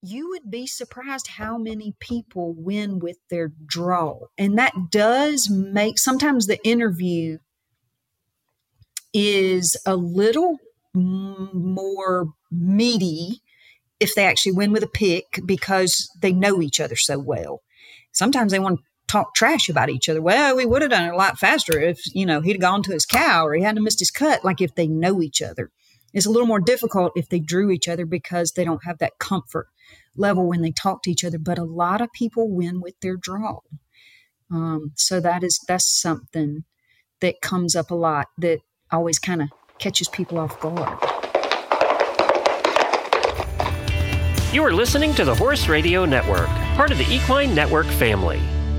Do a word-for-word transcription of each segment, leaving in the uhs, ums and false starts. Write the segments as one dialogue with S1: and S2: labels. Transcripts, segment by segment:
S1: you would be surprised how many people win with their draw. And that does make, sometimes the interview is a little more meaty if they actually win with a pick because they know each other so well. Sometimes they want to talk trash about each other. Well, we would have done it a lot faster if, you know, he'd gone to his cow or he hadn't missed his cut. Like if they know each other. It's a little more difficult if they drew each other because they don't have that comfort level when they talk to each other. But a lot of people win with their draw. Um, so that is, that's something that comes up a lot that always kind of catches people off guard.
S2: You are listening to the Horse Radio Network, part of the Equine Network family.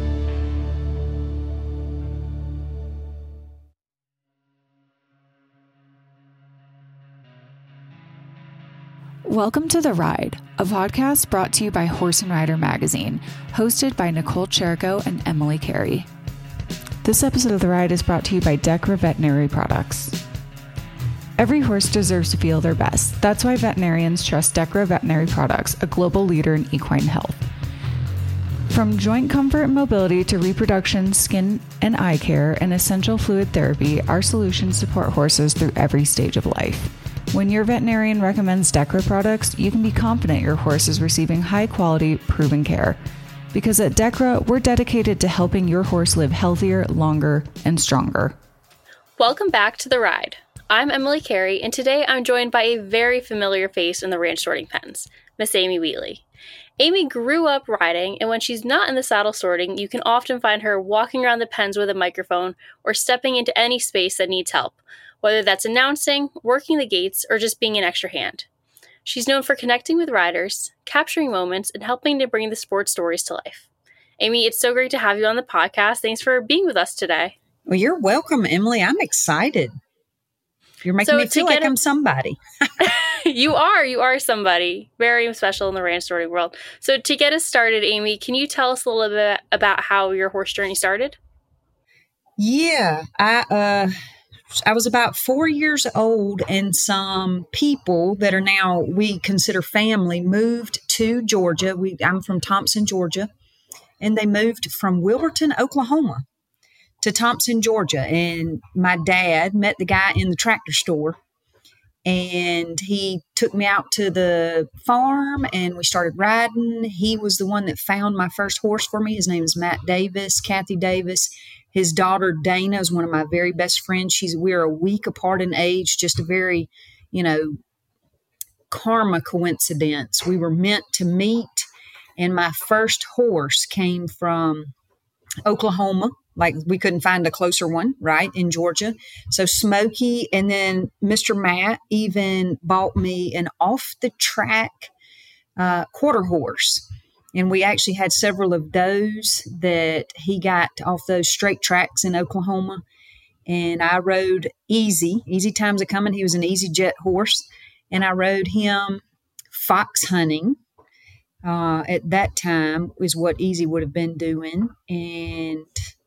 S3: Welcome to The Ride, a podcast brought to you by Horse and Rider Magazine, hosted by Nicole Cherico and Emily Carey. This episode of The Ride is brought to you by Dechra Veterinary Products. Every horse deserves to feel their best. That's why veterinarians trust Dechra Veterinary Products, a global leader in equine health. From joint comfort and mobility to reproduction, skin and eye care, and essential fluid therapy, our solutions support horses through every stage of life. When your veterinarian recommends Dechra products, you can be confident your horse is receiving high-quality, proven care. Because at Dechra, we're dedicated to helping your horse live healthier, longer, and stronger.
S4: Welcome back to The Ride. I'm Emily Carey, and today I'm joined by a very familiar face in the ranch sorting pens, Miss Amy Wheatley. Amy grew up riding, and when she's not in the saddle sorting, you can often find her walking around the pens with a microphone or stepping into any space that needs help, whether that's announcing, working the gates, or just being an extra hand. She's known for connecting with riders, capturing moments, and helping to bring the sports stories to life. Amy, it's so great to have you on the podcast. Thanks for being with us today.
S1: Well, you're welcome, Emily. I'm excited. You're making
S4: so
S1: me feel like
S4: a-
S1: I'm somebody.
S4: You are. You are somebody very special in the ranch sorting world. So to get us started, Amy, can you tell us a little bit about how your horse journey started?
S1: Yeah, I uh, I was about four years old, and some people that are now we consider family moved to Georgia. We I'm from Thompson, Georgia, and they moved from Wilburton, Oklahoma, to Thompson, Georgia. And my dad met the guy in the tractor store, and he took me out to the farm, and we started riding. He was the one that found my first horse for me. His name is Matt Davis, Kathy Davis. His daughter, Dana, is one of my very best friends. She's we're a week apart in age, just a very, you know, karma coincidence. We were meant to meet, and my first horse came from Oklahoma. Like we couldn't find a closer one, right, in Georgia. So Smokey, and then Mister Matt even bought me an off-the-track uh, quarter horse. And we actually had several of those that he got off those straight tracks in Oklahoma. And I rode Easy. Easy Times a Coming. He was an Easy Jet horse. And I rode him fox hunting. Uh, at that time is what Easy would have been doing. And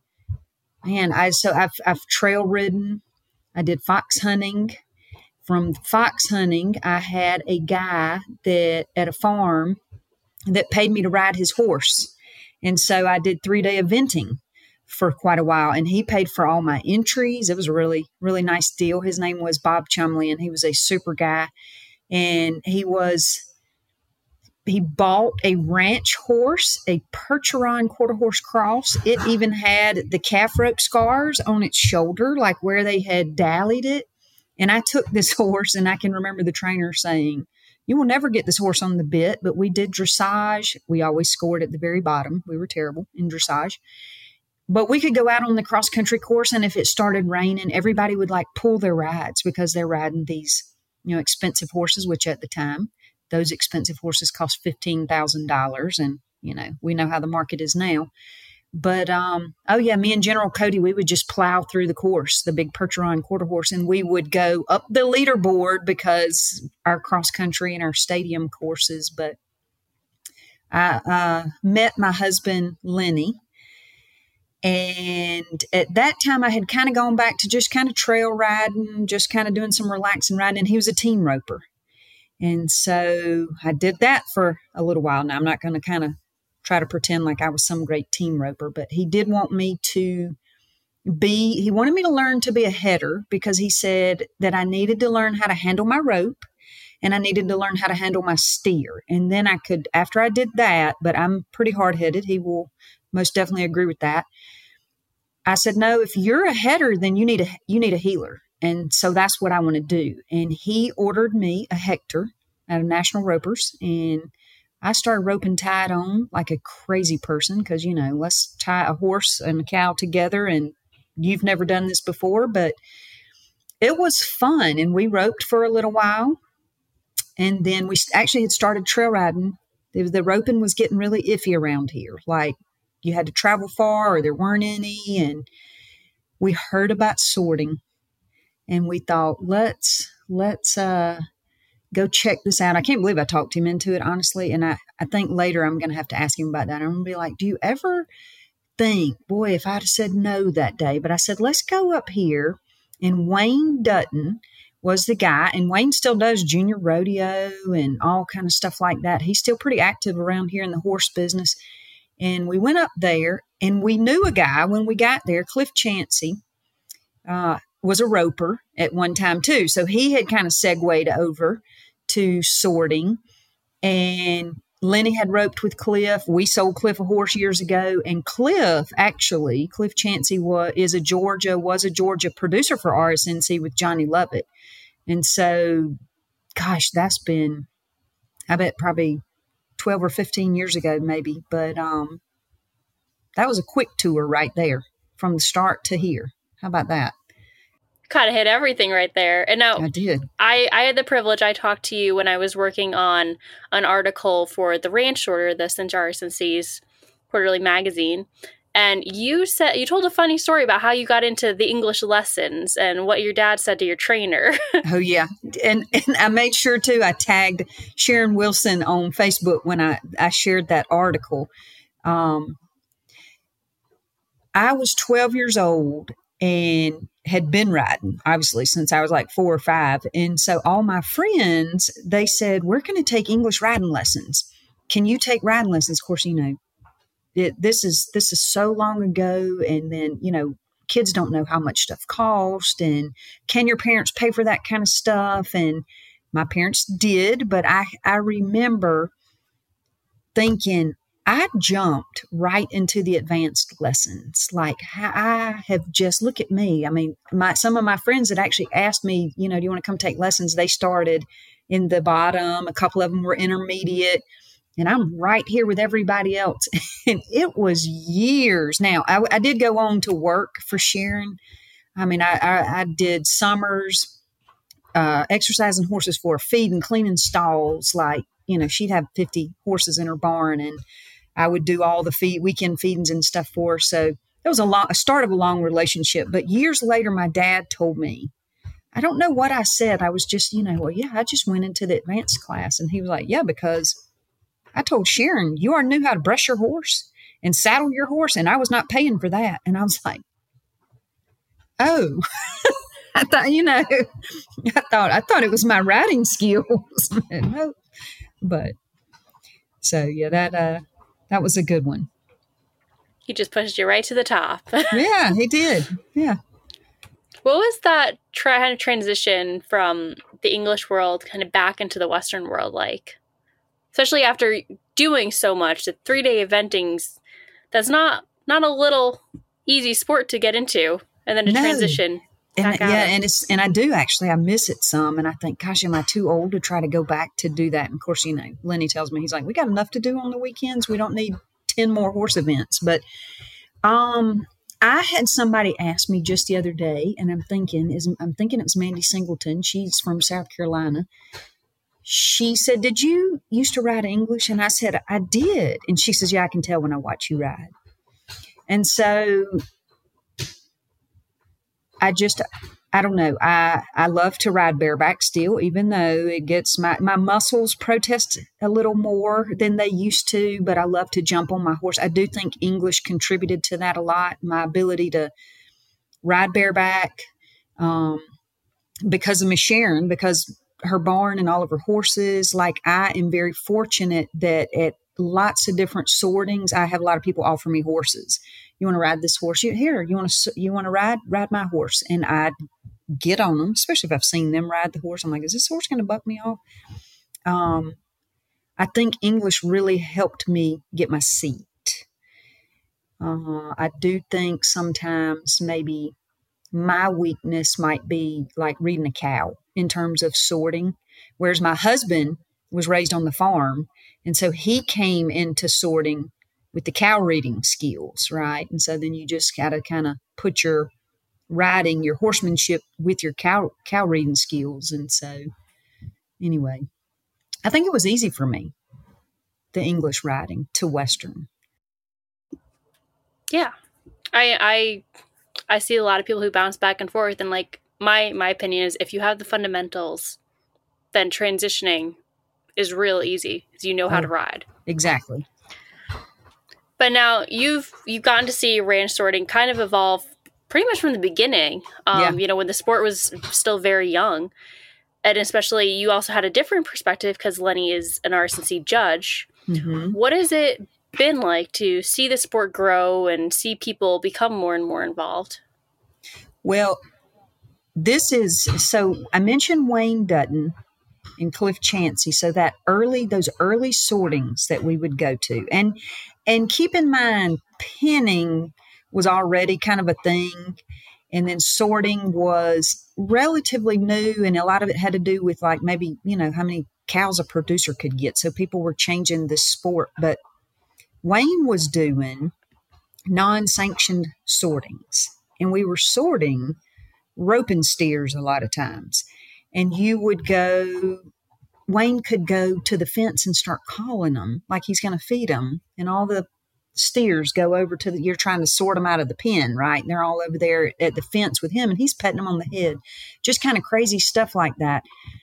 S1: man, I so I've I've trail ridden. I did fox hunting. From fox hunting, I had a guy that at a farm that paid me to ride his horse. And so I did three-day eventing for quite a while, and he paid for all my entries. It was a really, really nice deal. His name was Bob Chumley, and he was a super guy. And he was, he bought a ranch horse, a Percheron quarter horse cross. It even had the calf rope scars on its shoulder, like where they had dallied it. And I took this horse, and I can remember the trainer saying, "You will never get this horse on the bit," but we did dressage. We always scored at the very bottom. We were terrible in dressage. But we could go out on the cross-country course, and if it started raining, everybody would like pull their rides because they're riding these, you know, expensive horses, which at the time, those expensive horses cost fifteen thousand dollars. And, you know, we know how the market is now. But, um, oh, yeah, me and General Cody, we would just plow through the course, the big Percheron quarter horse, and we would go up the leaderboard because our cross-country and our stadium courses. But I uh, met my husband, Lenny, and at that time I had kind of gone back to just kind of trail riding, just kind of doing some relaxing riding, and he was a team roper. And so I did that for a little while. Now, I'm not going to kind of try to pretend like I was some great team roper, but he did want me to be, he wanted me to learn to be a header because he said that I needed to learn how to handle my rope and I needed to learn how to handle my steer. And then I could, after I did that, but I'm pretty hard-headed, he will most definitely agree with that. I said, no, if you're a header, then you need a, you need a heeler. And so that's what I want to do. And he ordered me a Hector out of National Ropers. And I started roping tied on like a crazy person because, you know, let's tie a horse and a cow together. And you've never done this before, but it was fun. And we roped for a little while. And then we actually had started trail riding. The, the roping was getting really iffy around here. Like you had to travel far or there weren't any. And we heard about sorting. And we thought, let's let's uh, go check this out. I can't believe I talked him into it, honestly. And I, I think later I'm going to have to ask him about that. I'm going to be like, do you ever think, boy, if I'd have said no that day? But I said, let's go up here. And Wayne Dutton was the guy. And Wayne still does junior rodeo and all kind of stuff like that. He's still pretty active around here in the horse business. And we went up there and we knew a guy when we got there, Cliff Chansey. Uh, was a roper at one time too. So he had kind of segued over to sorting, and Lenny had roped with Cliff. We sold Cliff a horse years ago, and Cliff actually, Cliff Chansey was, is a Georgia, was a Georgia producer for R S N C with Johnny Lovett. And so, gosh, that's been, I bet probably twelve or fifteen years ago, maybe, but um, that was a quick tour right there from the start to here. How about that?
S4: Kind of hit everything right there. And now
S1: I did.
S4: I, I had the privilege, I talked to you when I was working on an article for the Ranch Sorter, the Cinch R S N C's quarterly magazine. And you said, you told a funny story about how you got into the English lessons and what your dad said to your trainer.
S1: Oh, yeah. And, and I made sure, too, I tagged Sharon Wilson on Facebook when I, I shared that article. Um, I was twelve years old and had been riding, obviously, since I was like four or five. And so all my friends, they said, we're going to take English riding lessons. Can you take riding lessons? Of course, you know, it, this is this is so long ago. And then, you know, kids don't know how much stuff costs. And can your parents pay for that kind of stuff? And my parents did. But I, I remember thinking, I jumped right into the advanced lessons. Like I have just, look at me. I mean, my, some of my friends that actually asked me, you know, do you want to come take lessons? They started in the bottom. A couple of them were intermediate. And I'm right here with everybody else. And it was years. Now, I, I did go on to work for Sharon. I mean, I, I, I did summers, uh, exercising horses for her, feeding, cleaning stalls. Like, you know, she'd have fifty horses in her barn, and I would do all the feed, weekend feedings and stuff for her. So it was a, long, a start of a long relationship. But years later, my dad told me, I don't know what I said. I was just, you know, well, yeah, I just went into the advanced class. And he was like, yeah, because I told Sharon, you already knew how to brush your horse and saddle your horse, and I was not paying for that. And I was like, oh, I thought, you know, I thought, I thought it was my riding skills. No, but so, yeah, that, uh, that was a good one.
S4: He just pushed you right to the top.
S1: Yeah, he did. Yeah.
S4: What was that tra- kind of transition from the English world kind of back into the Western world like? Especially after doing so much, the three-day eventing's, that's not not a little easy sport to get into, and then to
S1: no.
S4: transition.
S1: And yeah, and it's and I do actually, I miss it some, and I think, gosh, am I too old to try to go back to do that? And of course, you know, Lenny tells me, he's like, we got enough to do on the weekends. We don't need ten more horse events. But um, I had somebody ask me just the other day, and I'm thinking, is I'm thinking it was Mandy Singleton. She's from South Carolina. She said, did you used to ride English? And I said, I did. And she says, yeah, I can tell when I watch you ride. And so I just, I don't know. I, I love to ride bareback still, even though it gets my, my muscles protest a little more than they used to, but I love to jump on my horse. I do think English contributed to that a lot. My ability to ride bareback, um, because of Miss Sharon, because her barn and all of her horses. Like, I am very fortunate that at lots of different sortings, I have a lot of people offer me horses. You want to ride this horse? You, here, you want to you want to ride ride my horse? And I get on them, especially if I've seen them ride the horse. I'm like, is this horse going to buck me off? Um, I think English really helped me get my seat. Uh, I do think sometimes maybe my weakness might be like reading a cow in terms of sorting, whereas my husband was raised on the farm. And so he came into sorting with the cow reading skills, right? And so then you just got to kind of put your riding, your horsemanship with your cow cow reading skills. And so anyway, I think it was easy for me, the English riding to Western.
S4: Yeah. I I I see a lot of people who bounce back and forth, and like my my opinion is if you have the fundamentals, then transitioning is real easy because you know how oh, to ride.
S1: Exactly.
S4: But now you've you've gotten to see ranch sorting kind of evolve pretty much from the beginning. Um, yeah. You know, when the sport was still very young, and especially you also had a different perspective because Lenny is an R S N C judge. Mm-hmm. What has it been like to see the sport grow and see people become more and more involved?
S1: Well, this is, so I mentioned Wayne Dutton and Cliff Chansey. So that early, those early sortings that we would go to, and, and keep in mind, pinning was already kind of a thing. And then sorting was relatively new. And a lot of it had to do with like maybe, you know, how many cows a producer could get. So people were changing the sport, but Wayne was doing non-sanctioned sortings, and we were sorting roping steers a lot of times. And you would go, Wayne could go to the fence and start calling them like he's going to feed them. And all the steers go over to the, you're trying to sort them out of the pen, right? And they're all over there at the fence with him, and he's petting them on the head. Just kind of crazy stuff like that.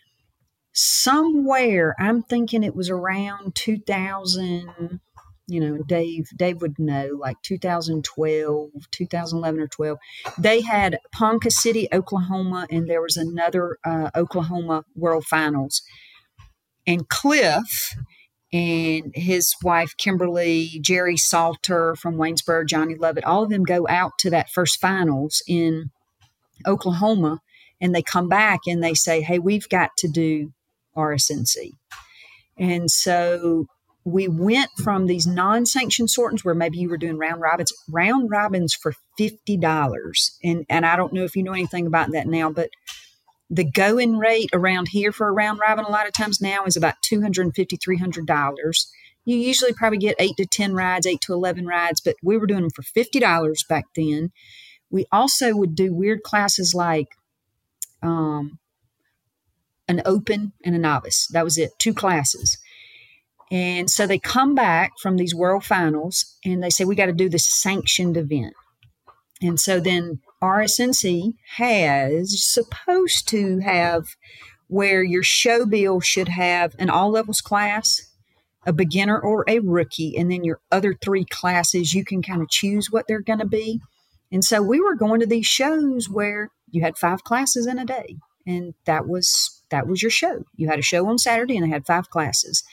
S1: Somewhere, I'm thinking it was around two thousand, you know, Dave, Dave would know, like two thousand twelve, two thousand eleven or twelve. They had Ponca City, Oklahoma, and there was another uh, Oklahoma World Finals. And Cliff and his wife, Kimberly, Jerry Salter from Waynesboro, Johnny Lovett, all of them go out to that first finals in Oklahoma, and they come back and they say, hey, we've got to do R S N C. And so we went from these non-sanctioned sortings where maybe you were doing round robins, round robins for fifty dollars. And, and I don't know if you know anything about that now, but the going rate around here for a round robin a lot of times now is about two hundred fifty dollars, three hundred dollars. You usually probably get eight to ten rides, eight to eleven rides, but we were doing them for fifty dollars back then. We also would do weird classes like um, an open and a novice. That was it, two classes. And so they come back from these world finals and they say, we got to do this sanctioned event. And so then R S N C has supposed to have where your show bill should have an all levels class, a beginner or a rookie, and then your other three classes, you can kind of choose what they're going to be. And so we were going to these shows where you had five classes in a day, and that was, that was your show. You had a show on Saturday and they had five classes.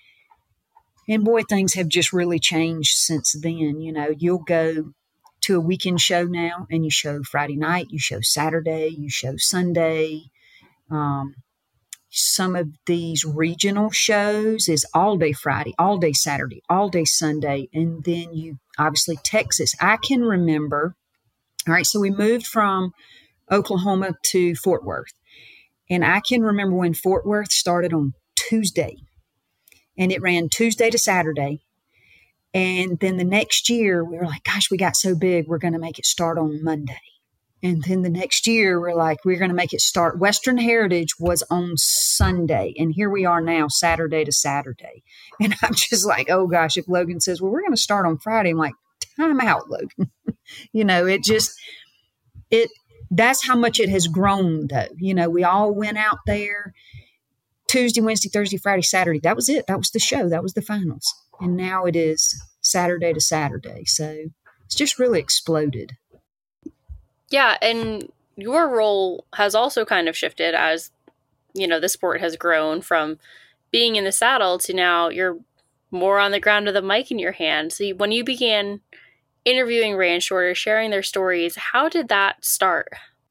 S1: And boy, things have just really changed since then. You know, you'll go to a weekend show now and you show Friday night, you show Saturday, you show Sunday. Um, some of these regional shows is all day Friday, all day Saturday, all day Sunday. And then you obviously Texas. I can remember, all right, so we moved from Oklahoma to Fort Worth. And I can remember when Fort Worth started on Tuesday. And it ran Tuesday to Saturday. And then the next year, we were like, gosh, we got so big, we're going to make it start on Monday. And then the next year, we're like, we're going to make it start. Western Heritage was on Sunday. And here we are now, Saturday to Saturday. And I'm just like, oh, gosh, if Logan says, well, we're going to start on Friday, I'm like, time out, Logan. You know, it just, it, that's how much it has grown, though. You know, we all went out there. Tuesday, Wednesday, Thursday, Friday, Saturday. That was it. That was the show. That was the finals. And now it is Saturday to Saturday. So it's just really exploded.
S4: Yeah. And your role has also kind of shifted as you know, the sport has grown from being in the saddle to now you're more on the ground with a mic in your hand. So when you began interviewing ranch sorters, sharing their stories, how did that start?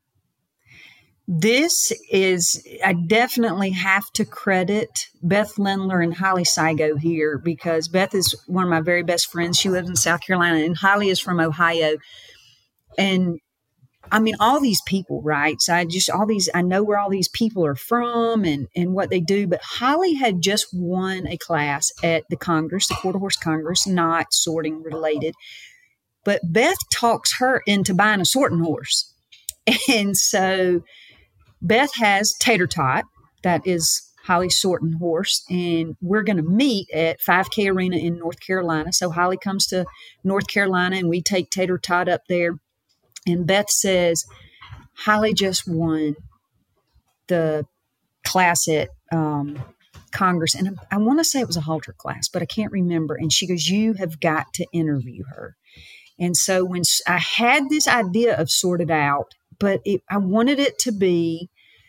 S1: This is, I definitely have to credit Beth Lindler and Holly Saigo here, because Beth is one of my very best friends. She lives in South Carolina, and Holly is from Ohio. And I mean, all these people, right? So I just, all these, I know where all these people are from and, and what they do. But Holly had just won a class at the Congress, the Quarter Horse Congress, not sorting related. But Beth talks her into buying a sorting horse. And so Beth has Tater Tot, that is Holly's sorting horse, and we're going to meet at five K Arena in North Carolina. So Holly comes to North Carolina, and we take Tater Tot up there. And Beth says, Holly just won the class at um, Congress, and I, I want to say it was a halter class, but I can't remember. And she goes, you have got to interview her. And so when I had this idea of Sorted Out, but it, I wanted it to be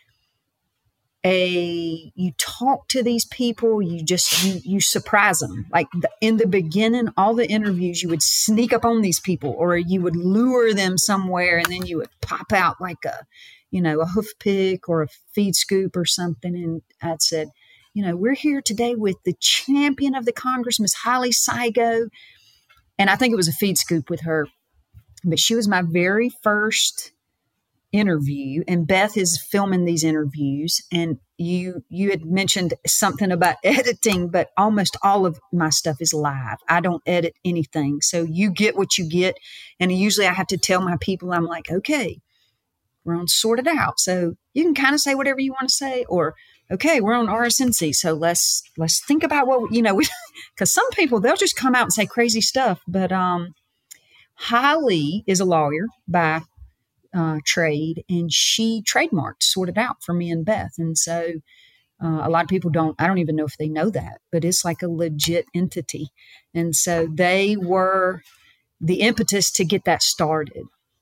S1: a, you talk to these people, you just, you, you surprise them. Like the, in the beginning, all the interviews, you would sneak up on these people, or you would lure them somewhere, and then you would pop out like a, you know, a hoof pick or a feed scoop or something. And I'd said, you know, we're here today with the champion of the Congress, Miss Holly Saigo. And I think it was a feed scoop with her, but she was my very first interview, and Beth is filming these interviews. And you you had mentioned something about editing, but almost all of my stuff is live. I don't edit anything. So you get what you get. And usually I have to tell my people, I'm like, okay, we're on Sorted Out. So you can kind of say whatever you want to say, or, okay, we're on R S N C. So let's, let's think about what, you know, because some people, they'll just come out and say crazy stuff. But um, Holly is a lawyer by Uh, trade, and she trademarked Sorted Out for me and Beth. And so uh, a lot of people don't, I don't even know if they know that, but it's like a legit entity. And so they were the impetus to get that started.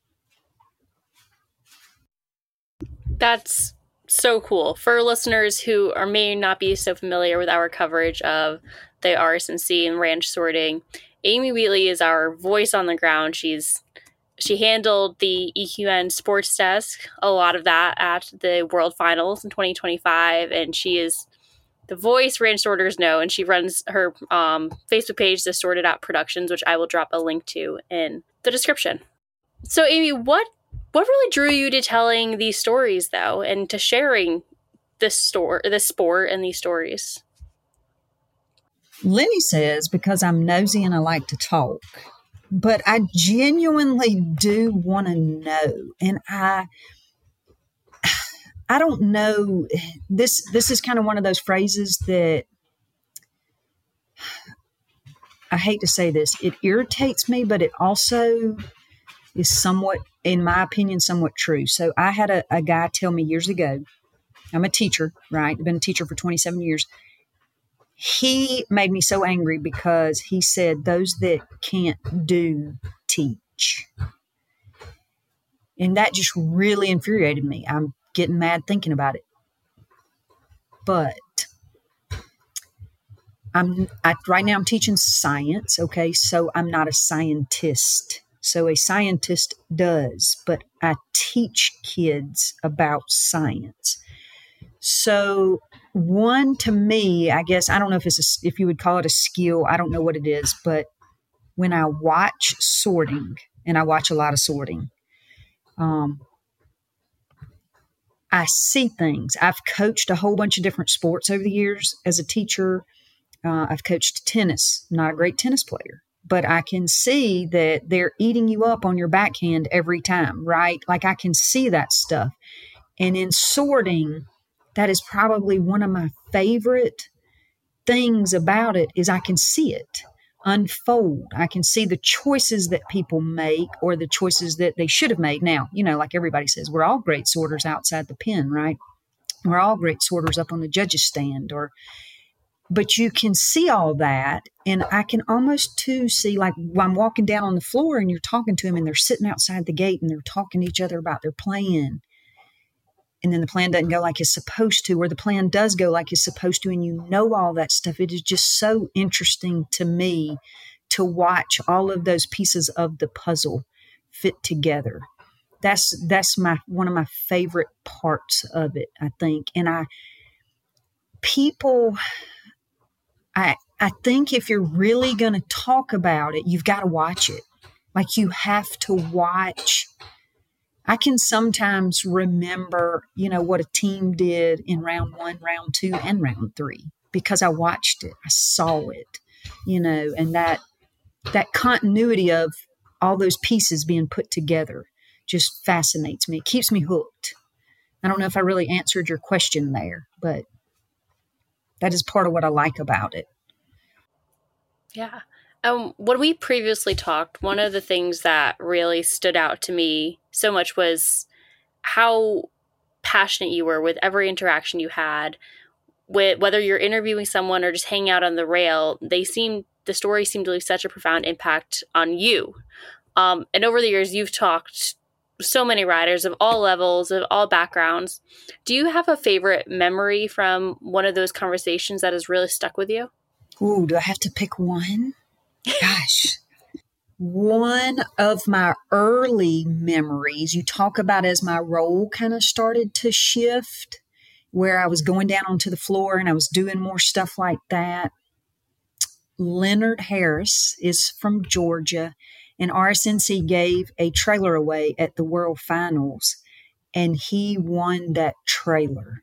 S4: That's so cool. For listeners who are may not be so familiar with our coverage of the R S N C and ranch sorting, Amy Wheatley is our voice on the ground. She's She handled the E Q N sports desk, a lot of that at the World Finals in twenty twenty-five, and she is the voice ranch sorters know, and she runs her um, Facebook page, The Sorted Out Productions, which I will drop a link to in the description. So, Amy, what what really drew you to telling these stories, though, and to sharing this store, this sport and these stories?
S1: Lenny says, because I'm nosy and I like to talk. But I genuinely do want to know. And I I don't know. This this is kind of one of those phrases that I hate to say this. It irritates me, but it also is somewhat, in my opinion, somewhat true. So I had a, a guy tell me years ago, I'm a teacher, right? I've been a teacher for twenty-seven years. He made me so angry because he said, those that can't do, teach. And that just really infuriated me. I'm getting mad thinking about it. But I'm I, right now I'm teaching science, okay? So I'm not a scientist. So a scientist does, but I teach kids about science. So one, to me, I guess, I don't know if it's a, if you would call it a skill. I don't know what it is, but when I watch sorting, and I watch a lot of sorting, um, I see things. I've coached a whole bunch of different sports over the years as a teacher. Uh, I've coached tennis. I'm not a great tennis player, but I can see that they're eating you up on your backhand every time, right? Like I can see that stuff. And in sorting, that is probably one of my favorite things about it is I can see it unfold. I can see the choices that people make or the choices that they should have made. Now, you know, like everybody says, we're all great sorters outside the pen, right? We're all great sorters up on the judge's stand, or, but you can see all that. And I can almost too see, like I'm walking down on the floor and you're talking to them and they're sitting outside the gate and they're talking to each other about their plan. and then the plan doesn't go like it's supposed to, or the plan does go like it's supposed to, and you know all that stuff. It is just so interesting to me to watch all of those pieces of the puzzle fit together. That's that's my one of my favorite parts of it, I think. And I people I I think if you're really going to talk about it, you've got to watch it. Like you have to watch. I can sometimes remember, you know, what a team did in round one, round two, and round three because I watched it. I saw it, you know, and that that continuity of all those pieces being put together just fascinates me. It keeps me hooked. I don't know if I really answered your question there, but that is part of what I like about it.
S4: Yeah. Um, when we previously talked, one of the things that really stood out to me so much was how passionate you were with every interaction you had. With whether you're interviewing someone or just hanging out on the rail, they seem the story seemed to leave such a profound impact on you. Um, and over the years, you've talked so many riders of all levels, of all backgrounds. Do you have a favorite memory from one of those conversations that has really stuck with you?
S1: Ooh, do I have to pick one? Gosh. One of my early memories, you talk about as my role kind of started to shift, where I was going down onto the floor and I was doing more stuff like that. Leonard Harris is from Georgia, and R S N C gave a trailer away at the World Finals, and he won that trailer.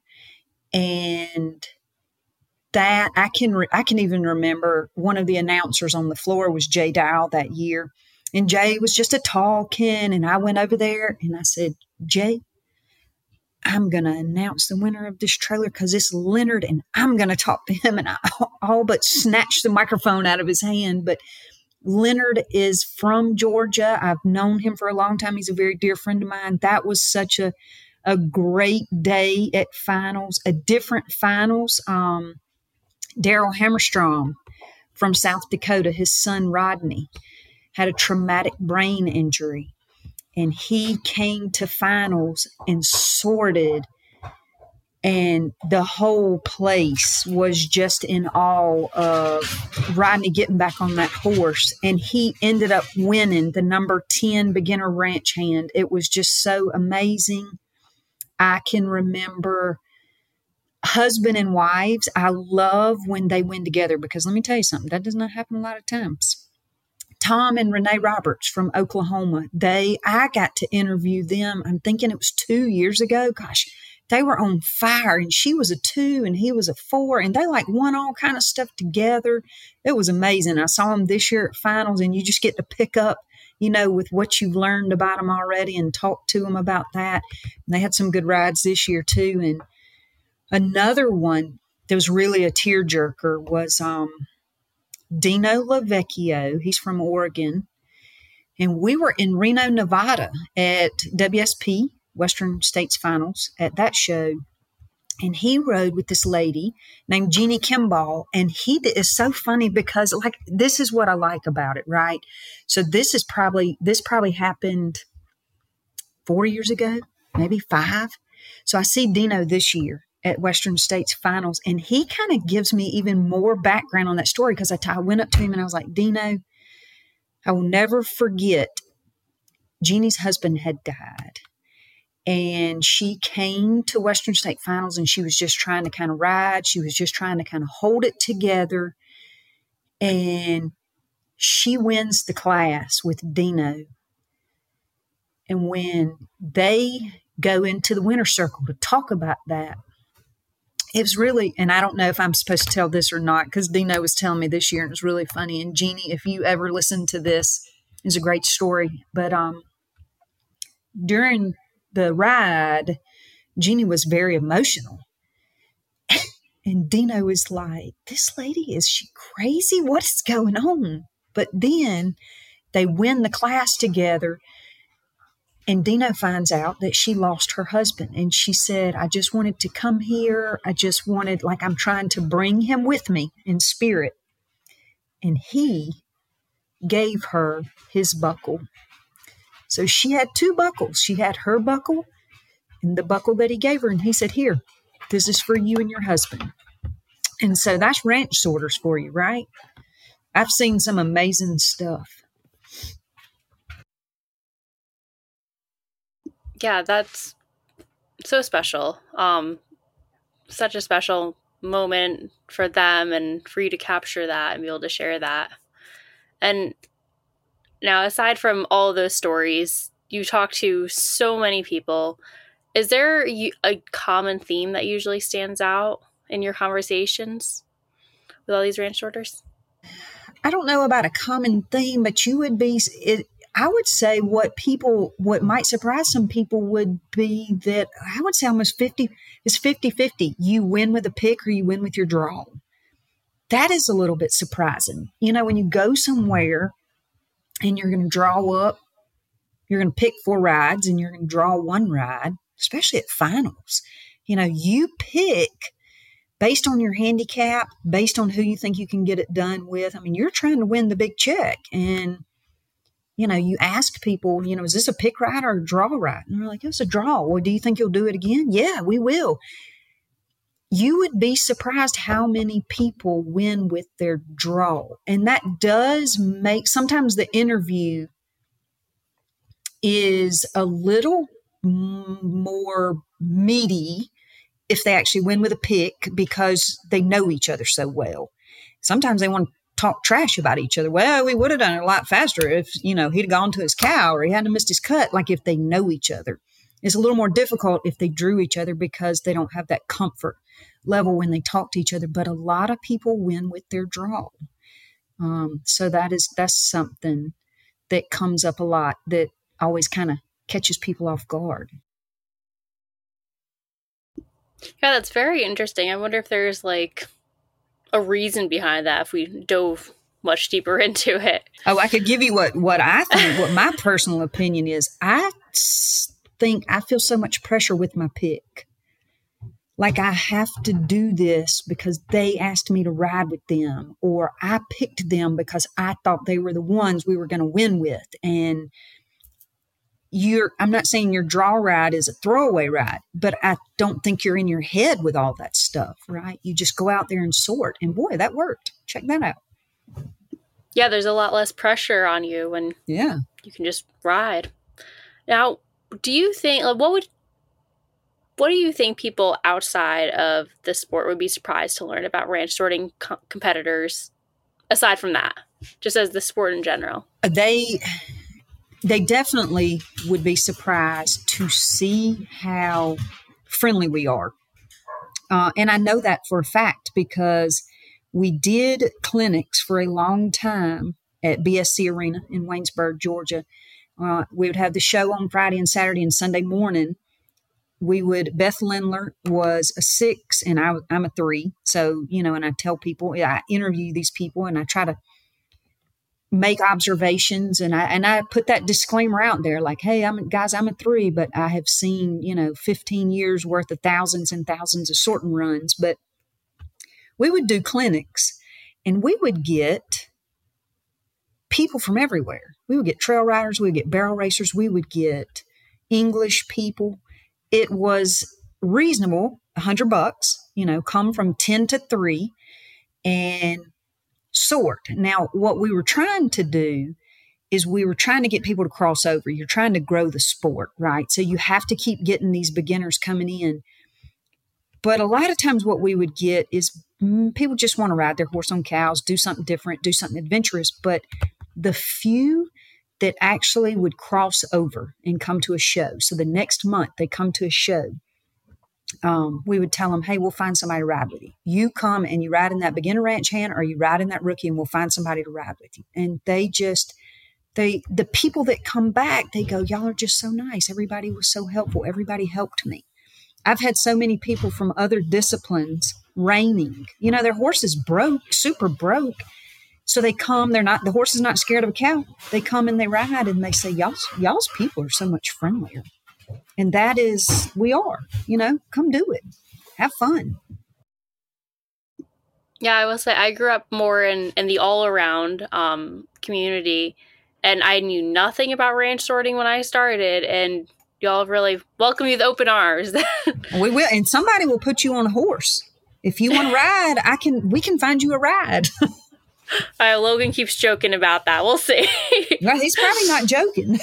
S1: And that I can re- I can even remember one of the announcers on the floor was Jay Dial that year. And Jay was just a talking, and I went over there and I said, Jay, I'm going to announce the winner of this trailer because it's Leonard, and I'm going to talk to him. And I all but snatched the microphone out of his hand. But Leonard is from Georgia. I've known him for a long time. He's a very dear friend of mine. That was such a, a great day at finals, a different finals. Um, Daryl Hammerstrom from South Dakota, his son Rodney, had a traumatic brain injury, and he came to finals and sorted, and the whole place was just in awe of Rodney getting back on that horse, and he ended up winning the number ten beginner ranch hand. It was just so amazing. I can remember husband and wives. I love when they win together because let me tell you something, that does not happen a lot of times. Tom and Renee Roberts from Oklahoma, they, I got to interview them. I'm thinking it was two years ago. Gosh, they were on fire, and she was a two and he was a four, and they like won all kind of stuff together. It was amazing. I saw them this year at finals, and you just get to pick up, you know, with what you've learned about them already and talk to them about that. And they had some good rides this year too. And another one that was really a tearjerker was um, Dino LaVecchio. He's from Oregon. And we were in Reno, Nevada at W S P, Western States Finals, at that show. And he rode with this lady named Jeannie Kimball. And he is so funny because, like, this is what I like about it, right? So this is probably, this probably happened four years ago, maybe five. So I see Dino this year at Western States Finals, and he kind of gives me even more background on that story because I, t- I went up to him and I was like, Dino, I will never forget Jeannie's husband had died, and she came to Western State Finals, and she was just trying to kind of ride. She was just trying to kind of hold it together, and she wins the class with Dino. And when they go into the winner's circle to talk about that, it was really, and I don't know if I'm supposed to tell this or not, because Dino was telling me this year, and it was really funny. And Jeannie, if you ever listen to this, is a great story. But um, during the ride, Jeannie was very emotional. And Dino was like, this lady, is she crazy? What is going on? But then they win the class together. And Dino finds out that she lost her husband. And she said, I just wanted to come here. I just wanted, like, I'm trying to bring him with me in spirit. And he gave her his buckle. So she had two buckles. She had her buckle, and the buckle that he gave her, and he said, here, this is for you and your husband. And so that's ranch sorters for you, right? I've seen some amazing stuff.
S4: Yeah, that's so special. Um, such a special moment for them and for you to capture that and be able to share that. And now, aside from all of those stories, you talk to so many people. Is there a common theme that usually stands out in your conversations with all these ranch sorters?
S1: I don't know about a common theme, but you would be, it, I would say what people, what might surprise some people would be that I would say almost fifty, it's fifty-fifty. You win with a pick or you win with your draw. That is a little bit surprising. You know, when you go somewhere and you're going to draw up, you're going to pick four rides and you're going to draw one ride, especially at finals. You know, you pick based on your handicap, based on who you think you can get it done with. I mean, you're trying to win the big check. And, you know, you ask people, you know, is this a pick ride or a draw ride? And they're like, it's a draw. Well, do you think you'll do it again? Yeah, we will. You would be surprised how many people win with their draw. And that does make, sometimes the interview is a little more meaty if they actually win with a pick because they know each other so well. Sometimes they want to talk trash about each other. Well, we would have done it a lot faster if, you know, he'd gone to his cow or he hadn't missed his cut. Like if they know each other. It's a little more difficult if they drew each other because they don't have that comfort level when they talk to each other. But a lot of people win with their draw. Um, so that is, that's something that comes up a lot that always kind of catches people off guard.
S4: Yeah, that's very interesting. I wonder if there's like a reason behind that if we dove much deeper into it.
S1: Oh, I could give you what, what I think, what my personal opinion is. I think I feel so much pressure with my pick. Like I have to do this because they asked me to ride with them, or I picked them because I thought they were the ones we were going to win with. And You're, I'm not saying your draw ride is a throwaway ride, but I don't think you're in your head with all that stuff, right? You just go out there and sort. And boy, that worked. Check that out.
S4: Yeah, there's a lot less pressure on you when
S1: yeah.
S4: you can just ride. Now, do you think, like, what would, what do you think people outside of the sport would be surprised to learn about ranch sorting co- competitors, aside from that, just as the sport in general?
S1: They... They definitely would be surprised to see how friendly we are. Uh, and I know that for a fact because we did clinics for a long time at B S C Arena in Waynesburg, Georgia. Uh, we would have the show on Friday and Saturday and Sunday morning. We would, Beth Lindler was a six and I, I'm a three. So, you know, and I tell people, I interview these people and I try to make observations, and I and I put that disclaimer out there, like, hey, I'm guys, I'm a three, but I have seen, you know, fifteen years worth of thousands and thousands of sorting runs. But we would do clinics, and we would get people from everywhere. We would get trail riders, we would get barrel racers, we would get English people. It was reasonable, a hundred bucks, you know, come from ten to three, and sort. Now, what we were trying to do is we were trying to get people to cross over. You're trying to grow the sport, right? So you have to keep getting these beginners coming in. But a lot of times what we would get is mm, people just want to ride their horse on cows, do something different, do something adventurous. But the few that actually would cross over and come to a show, so the next month they come to a show, Um, we would tell them, hey, we'll find somebody to ride with you. You come and you ride in that beginner ranch hand, or you ride in that rookie, and we'll find somebody to ride with you. And they just, they, the people that come back, they go, y'all are just so nice. Everybody was so helpful. Everybody helped me. I've had so many people from other disciplines reining, you know, their horse is broke, super broke. So they come, they're not, the horse is not scared of a cow. They come and they ride and they say, y'all's, y'all's people are so much friendlier. And that is, we are, you know, come do it. Have fun.
S4: Yeah, I will say I grew up more in, in the all-around um, community, and I knew nothing about ranch sorting when I started. And y'all really welcome you with open arms.
S1: We will, and somebody will put you on a horse. If you want to ride, I can. We can find you a ride.
S4: Uh, Logan keeps joking about that. We'll see.
S1: Well, he's probably not joking.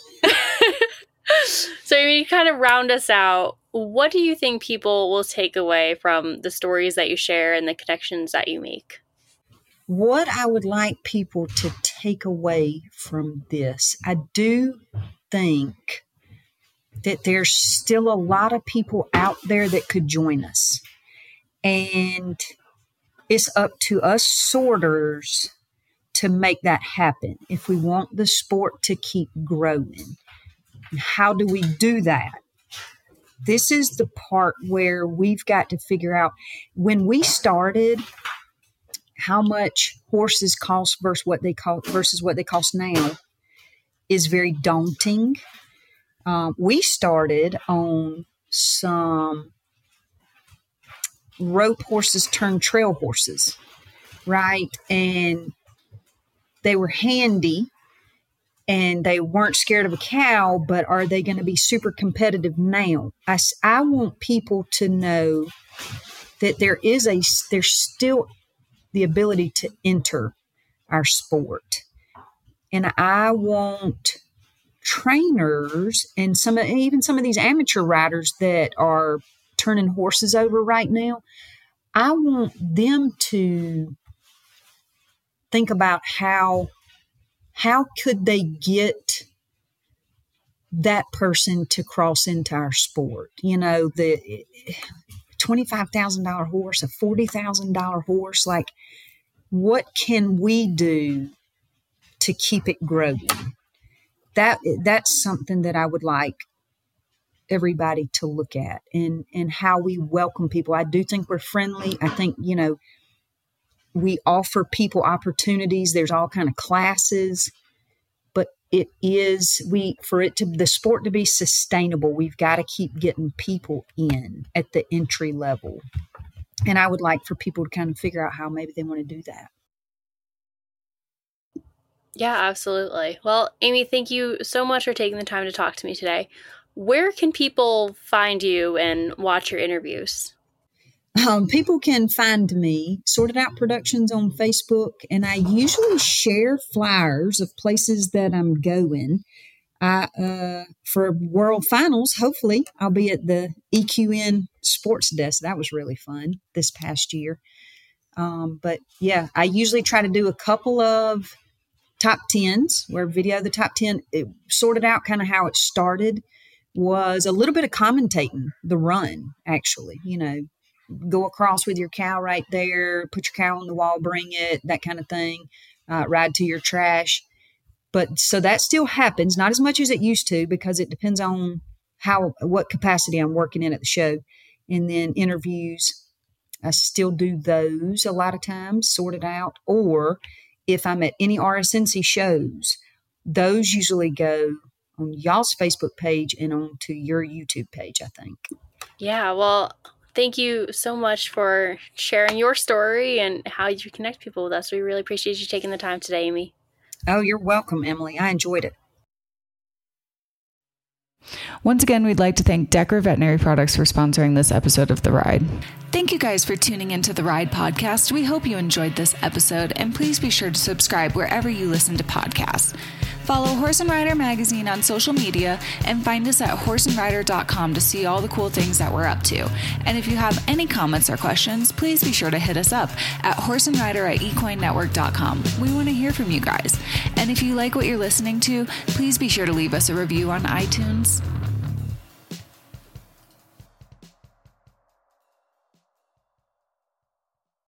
S4: So, I mean, you kind of round us out. What do you think people will take away from the stories that you share and the connections that you make?
S1: What I would like people to take away from this, I do think that there's still a lot of people out there that could join us. And it's up to us sorters to make that happen if we want the sport to keep growing. And how do we do that? This is the part where we've got to figure out, when we started, how much horses cost versus what they cost versus what they cost now is very daunting. Um, we started on some rope horses turned trail horses, right? And they were handy and they weren't scared of a cow, but are they going to be super competitive now? I, I want people to know that there is a, there's still the ability to enter our sport. And I want trainers and some, even some of these amateur riders that are turning horses over right now, I want them to think about how how could they get that person to cross into our sport. You know, the twenty-five thousand dollars horse, a forty thousand dollars horse, like what can we do to keep it growing? That that's something that I would like everybody to look at, and and how we welcome people. I do think we're friendly. I think, you know, we offer people opportunities. There's all kind of classes, but it is we for it to the sport to be sustainable, we've got to keep getting people in at the entry level. And I would like for people to kind of figure out how maybe they want to do that.
S4: Yeah, absolutely. Well, Amy, thank you so much for taking the time to talk to me today. Where can people find you and watch your interviews?
S1: Um, people can find me, Sorted Out Productions, on Facebook, and I usually share flyers of places that I'm going. I, uh, for World Finals, hopefully, I'll be at the E Q N Sports Desk. That was really fun this past year. Um, but yeah, I usually try to do a couple of top tens, where video the top ten, it sorted out kind of how it started. Was a little bit of commentating the run, actually, you know, go across with your cow right there, put your cow on the wall, bring it, that kind of thing, uh, ride to your trash. But so that still happens, not as much as it used to, because it depends on how, what capacity I'm working in at the show. And then interviews, I still do those a lot of times, sorted out. Or if I'm at any R S N C shows, those usually go on y'all's Facebook page and on to your YouTube page, I think.
S4: Yeah, well, thank you so much for sharing your story and how you connect people with us. We really appreciate you taking the time today, Amy.
S1: Oh, you're welcome, Emily. I enjoyed it.
S3: Once again, we'd like to thank Decker Veterinary Products for sponsoring this episode of The Ride. Thank you guys for tuning into The Ride podcast. We hope you enjoyed this episode, and please be sure to subscribe wherever you listen to podcasts. Follow Horse and Rider Magazine on social media and find us at horse and rider dot com to see all the cool things that we're up to. And if you have any comments or questions, please be sure to hit us up at horse and rider at equine network dot com. We want to hear from you guys. And if you like what you're listening to, please be sure to leave us a review on iTunes.